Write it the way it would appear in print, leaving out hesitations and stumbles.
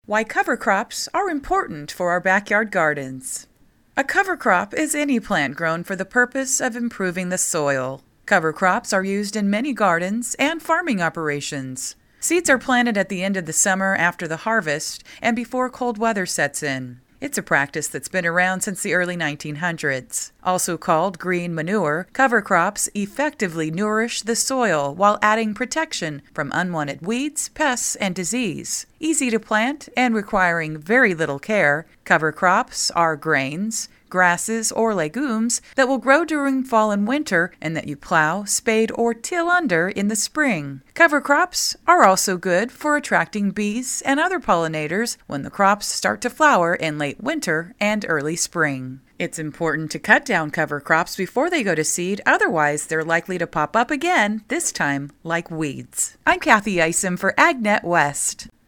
Why cover crops are important for our backyard gardens. A cover crop is any plant grown for the purpose of improving the soil. Cover crops are used in many gardens and farming operations. Seeds are planted at the end of the summer after the harvest and before cold weather sets in. It's a practice that's been around since the early 1900s. Also called green manure, cover crops effectively nourish the soil while adding protection from unwanted weeds, pests, and disease. Easy to plant and requiring very little care, cover crops are grains, grasses, or legumes that will grow during fall and winter and that you plow, spade, or till under in the spring. Cover crops are also good for attracting bees and other pollinators when the crops start to flower in late winter and early spring. It's important to cut down cover crops before they go to seed, otherwise they're likely to pop up again, this time like weeds. I'm Kathy Isom for AgNet West.